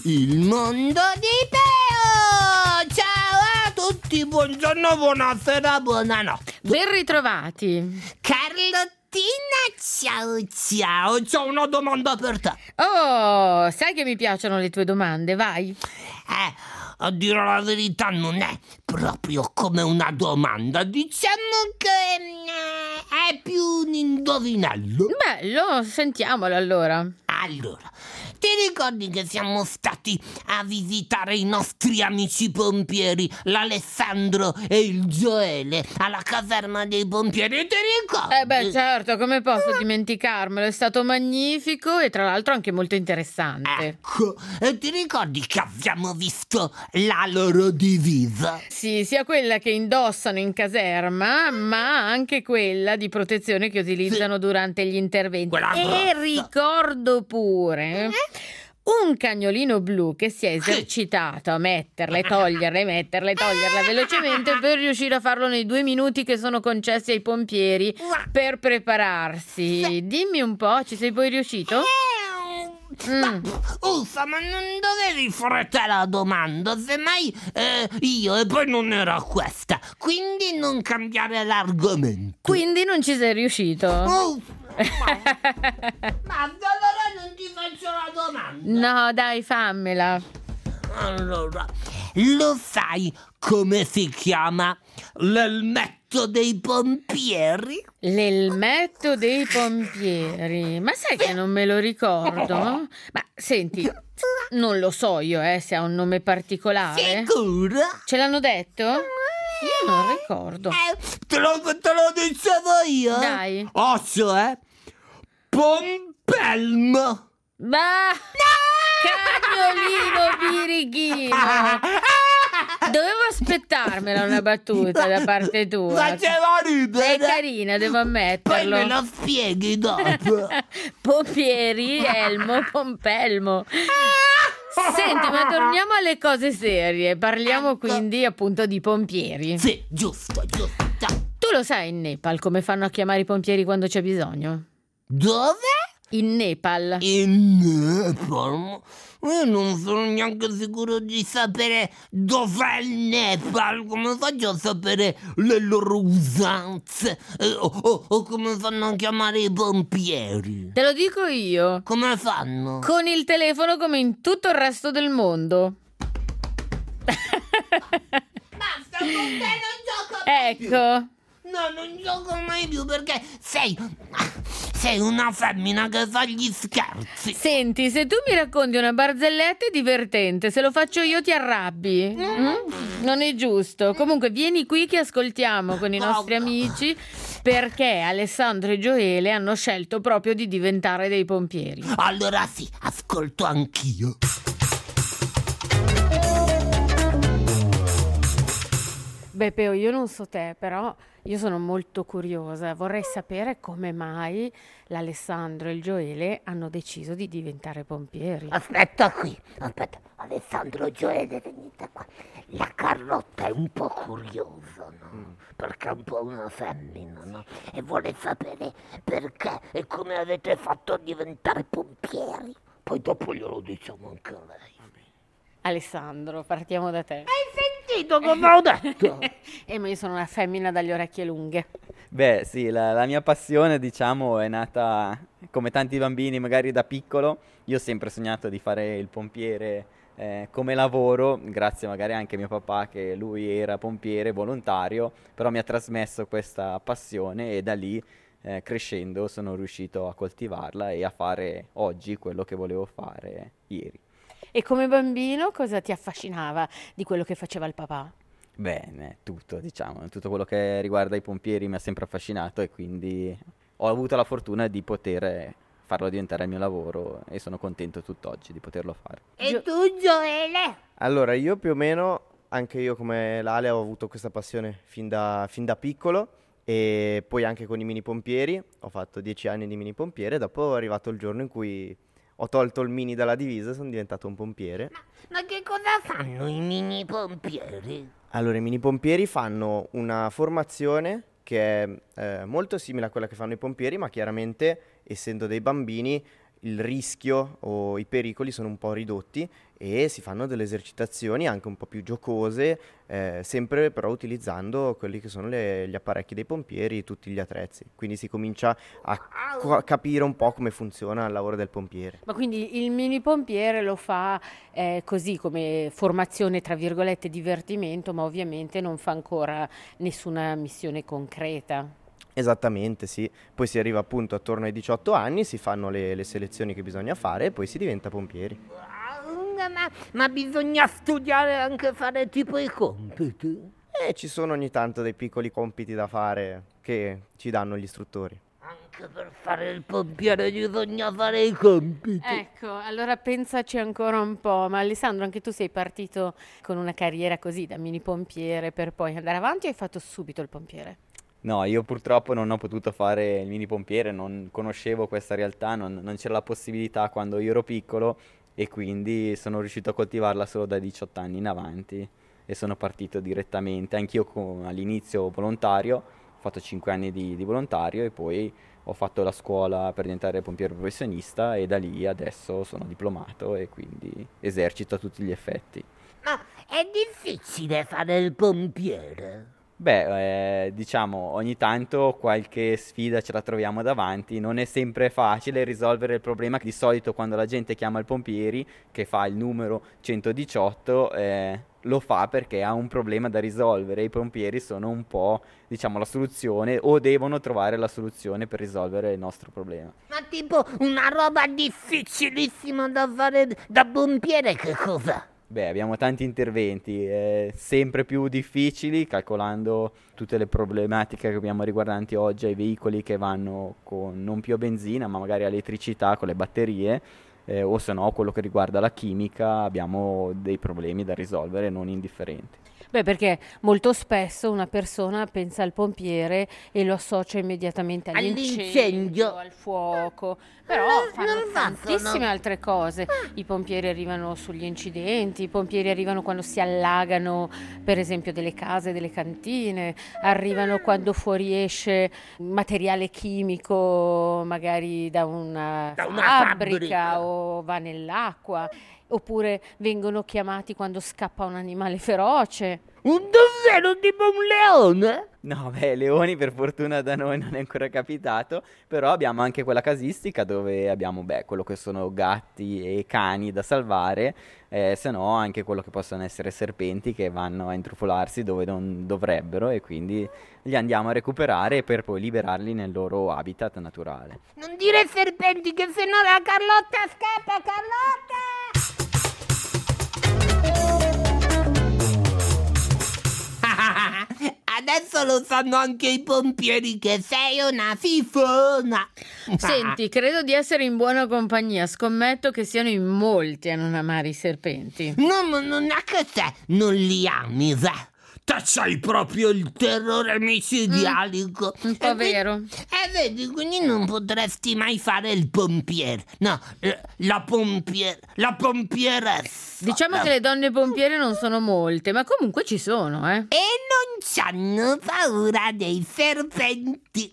Il mondo di Teo! Ciao a tutti, buongiorno, buonasera, buonanotte. Ben ritrovati. Carlottina, ciao, c'ho una domanda per te. Oh, sai che mi piacciono le tue domande, vai. A dire la verità non è proprio come una domanda, diciamo che è più un indovinello. Bello, sentiamolo allora. Allora, ti ricordi che siamo stati a visitare i nostri amici pompieri, l'Alessandro e il Gioele, alla caserma dei pompieri? Ti ricordi? Certo, come posso dimenticarmelo? È stato magnifico e tra l'altro anche molto interessante. Ecco, e ti ricordi che abbiamo visto la loro divisa? Sì, sia quella che indossano in caserma, ma anche quella di protezione che utilizzano durante gli interventi. Quella E grossa. ricordo pure un cagnolino blu che si è esercitato a metterla e toglierla velocemente per riuscire a farlo nei 2 minuti che sono concessi ai pompieri per prepararsi. Dimmi un po', ci sei poi riuscito? Uffa, ma non dovevi fare te la domanda, semmai io, e poi non era questa, quindi non cambiare l'argomento. Quindi non ci sei riuscito? Ma allora non ti faccio la domanda. No, dai, fammela. Allora, lo sai come si chiama l'elmetto dei pompieri? L'elmetto dei pompieri. Ma sai che non me lo ricordo? Ma senti, non lo so io, se ha un nome particolare. Sicura? Ce l'hanno detto? Io non ricordo. Te lo dicevo io? Dai. Cioè Pompelmo. Ma cagnolino birichino. Dovevo aspettarmela una battuta da parte tua. Faceva ridere. È carina, devo Poi ammetterlo. me lo spieghi dopo. Pompieri, Elmo, Pompelmo. Senti, ma torniamo alle cose serie. Parliamo quindi appunto di pompieri. Sì, giusto. Tu lo sai in Nepal come fanno a chiamare i pompieri quando c'è bisogno? Dove? In Nepal. In Nepal? Io non sono neanche sicuro di sapere dov'è il Nepal. Come faccio a sapere le loro usanze? O come fanno a chiamare i pompieri? Te lo dico io. Come fanno? Con il telefono come in tutto il resto del mondo. Basta, con te non gioco mai più. Ecco. No, non gioco mai più perché sei una femmina che fa gli scherzi. Senti, se tu mi racconti una barzelletta è divertente, se lo faccio io ti arrabbi. Non è giusto. Comunque vieni qui che ascoltiamo con i nostri amici perché Alessandro e Gioele hanno scelto proprio di diventare dei pompieri. Allora sì, ascolto anch'io. Beh, Peo, io non so te, però io sono molto curiosa. Vorrei sapere come mai l'Alessandro e il Gioele hanno deciso di diventare pompieri. Aspetta, Alessandro, Gioele, venite qua. La Carlotta è un po' curiosa, no? Perché è un po' una femmina, no? E vuole sapere perché e come avete fatto a diventare pompieri. Poi dopo glielo diciamo anche a lei. Alessandro, partiamo da te. Hai sentito come ho detto? Ma io sono una femmina dalle orecchie lunghe. Beh, sì, la mia passione, diciamo, è nata come tanti bambini, magari da piccolo. Io ho sempre sognato di fare il pompiere come lavoro, grazie magari anche a mio papà che lui era pompiere volontario, però mi ha trasmesso questa passione e da lì crescendo sono riuscito a coltivarla e a fare oggi quello che volevo fare ieri. E come bambino cosa ti affascinava di quello che faceva il papà? Beh, tutto, diciamo, tutto quello che riguarda i pompieri mi ha sempre affascinato e quindi ho avuto la fortuna di poter farlo diventare il mio lavoro e sono contento tutt'oggi di poterlo fare. E tu, Gioele? Allora, io più o meno, anche io come l'Ale, ho avuto questa passione fin da piccolo e poi anche con i mini pompieri. Ho fatto 10 anni di mini pompiere, dopo è arrivato il giorno in cui ho tolto il mini dalla divisa e sono diventato un pompiere. Ma che cosa fanno i mini pompieri? Allora, i mini pompieri fanno una formazione che è molto simile a quella che fanno i pompieri, ma chiaramente, essendo dei bambini, il rischio o i pericoli sono un po' ridotti e si fanno delle esercitazioni anche un po' più giocose, sempre però utilizzando quelli che sono gli apparecchi dei pompieri, tutti gli attrezzi. Quindi si comincia a capire un po' come funziona il lavoro del pompiere. Ma quindi il mini pompiere lo fa così come formazione, tra virgolette, divertimento, ma ovviamente non fa ancora nessuna missione concreta. Esattamente, sì. Poi si arriva appunto attorno ai 18 anni, si fanno le selezioni che bisogna fare e poi si diventa pompieri. Ma bisogna studiare anche fare tipo i compiti? E ci sono ogni tanto dei piccoli compiti da fare che ci danno gli istruttori. Anche per fare il pompiere bisogna fare i compiti. Ecco, allora pensaci ancora un po'. Ma Alessandro, anche tu sei partito con una carriera così da mini pompiere per poi andare avanti o hai fatto subito il pompiere? No, io purtroppo non ho potuto fare il mini pompiere, non conoscevo questa realtà, non c'era la possibilità quando io ero piccolo e quindi sono riuscito a coltivarla solo da 18 anni in avanti e sono partito direttamente, anch'io all'inizio volontario, ho fatto 5 anni di volontario e poi ho fatto la scuola per diventare pompiere professionista e da lì adesso sono diplomato e quindi esercito a tutti gli effetti. Ma è difficile fare il pompiere? Beh, diciamo, ogni tanto qualche sfida ce la troviamo davanti, non è sempre facile risolvere il problema. Di solito quando la gente chiama il pompieri, che fa il numero 118, lo fa perché ha un problema da risolvere. I pompieri sono un po', diciamo, la soluzione o devono trovare la soluzione per risolvere il nostro problema. Ma tipo una roba difficilissima da fare da pompiere, che cosa? Beh, abbiamo tanti interventi, sempre più difficili, calcolando tutte le problematiche che abbiamo riguardanti oggi ai veicoli che vanno con non più a benzina, ma magari a elettricità con le batterie, o se no quello che riguarda la chimica, abbiamo dei problemi da risolvere non indifferenti. Beh, perché molto spesso una persona pensa al pompiere e lo associa immediatamente all'incendio, al fuoco, però fanno tantissime altre cose. I pompieri arrivano sugli incidenti, i pompieri arrivano quando si allagano, per esempio, delle case, delle cantine, arrivano quando fuoriesce materiale chimico, magari da una fabbrica o va nell'acqua. Oppure vengono chiamati quando scappa un animale feroce. Davvero tipo un leone? No, beh, leoni per fortuna da noi non è ancora capitato, però abbiamo anche quella casistica dove abbiamo, quello che sono gatti e cani da salvare, se no anche quello che possono essere serpenti che vanno a intrufolarsi dove non dovrebbero e quindi li andiamo a recuperare per poi liberarli nel loro habitat naturale. Non dire serpenti che sennò la Carlotta scappa, Carlotta! Adesso lo sanno anche i pompieri che sei una fifona. Senti, credo di essere in buona compagnia. Scommetto che siano in molti a non amare i serpenti. No, ma non è che te non li ami, te sei proprio il terrore micidialico. Un po' vero. E vedi, quindi non potresti mai fare il pompiere. No, la pompieressa. Diciamo che le donne pompiere non sono molte, ma comunque ci sono, E non c'hanno paura dei serpenti.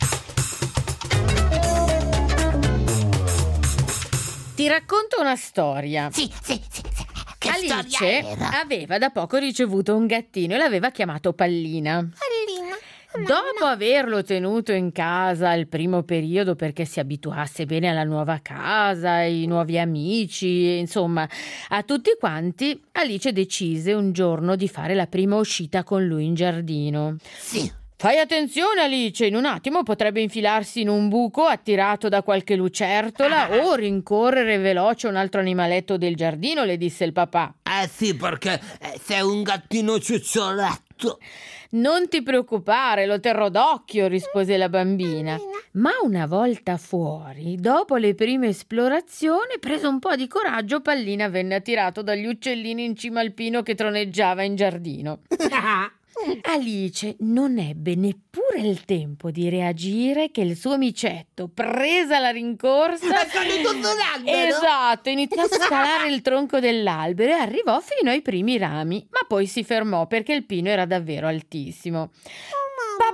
Ti racconto una storia. Sì. Che Alice storia era? aveva da poco ricevuto un gattino e l'aveva chiamato Pallina. Pallina. Dopo averlo tenuto in casa il primo periodo perché si abituasse bene alla nuova casa, ai nuovi amici, insomma, a tutti quanti, Alice decise un giorno di fare la prima uscita con lui in giardino. Sì. Fai attenzione, Alice, in un attimo potrebbe infilarsi in un buco attirato da qualche lucertola o rincorrere veloce un altro animaletto del giardino, le disse il papà. Sì, perché sei un gattino ciuccioletto. Non ti preoccupare, lo terrò d'occhio, rispose la bambina. Ma una volta fuori, dopo le prime esplorazioni, preso un po' di coraggio, Pallina venne attirato dagli uccellini in cima al pino che troneggiava in giardino. Alice non ebbe neppure il tempo di reagire che il suo amicetto, presa la rincorsa, È salito sull'albero? esatto, iniziò a scalare il tronco dell'albero e arrivò fino ai primi rami, ma poi si fermò perché il pino era davvero altissimo. Papà,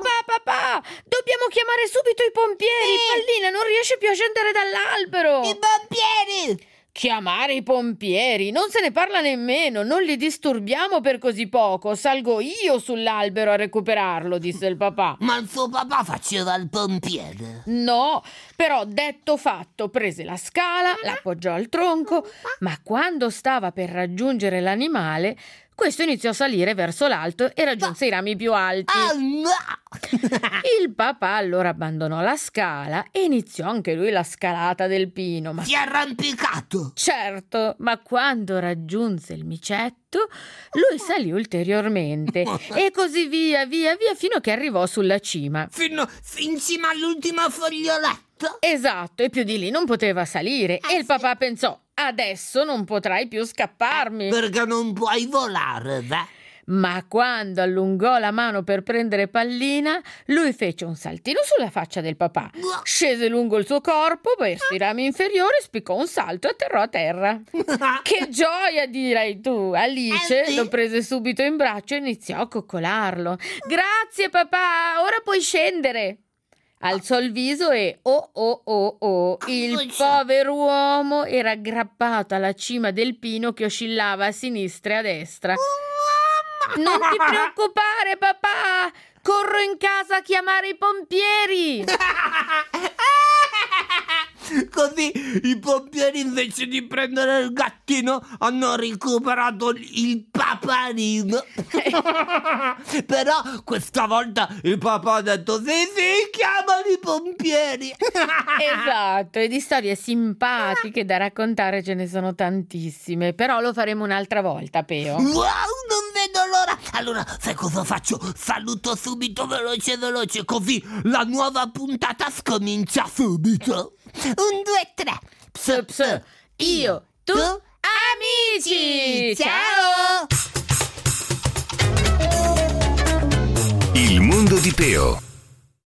papà, dobbiamo chiamare subito i pompieri. Pallina non riesce più a scendere dall'albero. I pompieri! Chiamare i pompieri? Non se ne parla nemmeno, non li disturbiamo per così poco. Salgo io sull'albero a recuperarlo, disse il papà. Ma il suo papà faceva il pompiere? No, però detto fatto, prese la scala, l'appoggiò al tronco, ma quando stava per raggiungere l'animale, questo iniziò a salire verso l'alto e raggiunse i rami più alti. Ah, no! Il papà allora abbandonò la scala e iniziò anche lui la scalata del pino. Ma Si è arrampicato! certo, ma quando raggiunse il micetto, lui salì ulteriormente e così via, via, via, fino a che arrivò sulla cima. Fino in cima all'ultima foglioletta? Esatto, e più di lì non poteva salire. E il papà pensò: adesso non potrai più scapparmi. Perché non puoi volare, beh. Ma quando allungò la mano per prendere Pallina, lui fece un saltino sulla faccia del papà, scese lungo il suo corpo, verso i rami inferiori, spiccò un salto e atterrò a terra. Che gioia, direi tu! Alice sì. lo prese subito in braccio e iniziò a coccolarlo. Grazie papà, ora puoi scendere. Alzò il viso e il povero uomo era aggrappato alla cima del pino che oscillava a sinistra e a destra. Non ti preoccupare, papà! Corro in casa a chiamare i pompieri! Così i pompieri, invece di prendere il gattino, hanno recuperato il paparino. Però questa volta il papà ha detto sì, chiamano i pompieri. Esatto, e di storie simpatiche da raccontare ce ne sono tantissime, però lo faremo un'altra volta, Peo. Wow, non vedo l'ora. Allora, sai cosa faccio? Saluto subito, veloce, così la nuova puntata scomincia subito. 1, 2, 3. Ps, ps, io, tu, amici! Ciao! Il mondo di Peo.